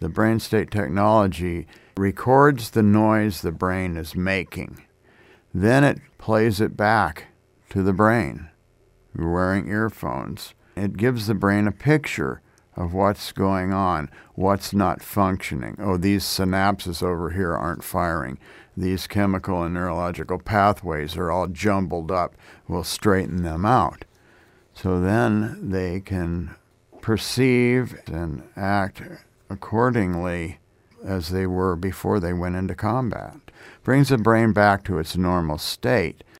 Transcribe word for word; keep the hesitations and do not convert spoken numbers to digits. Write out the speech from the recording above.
The brain state technology records the noise the brain is making. Then it plays it back to the brain. You're wearing earphones. It gives the brain a picture of what's going on, what's not functioning. Oh, these synapses over here aren't firing. These chemical and neurological pathways are all jumbled up. We'll straighten them out. So then they can perceive and act accordingly as they were before they went into combat. Brings the brain back to its normal state.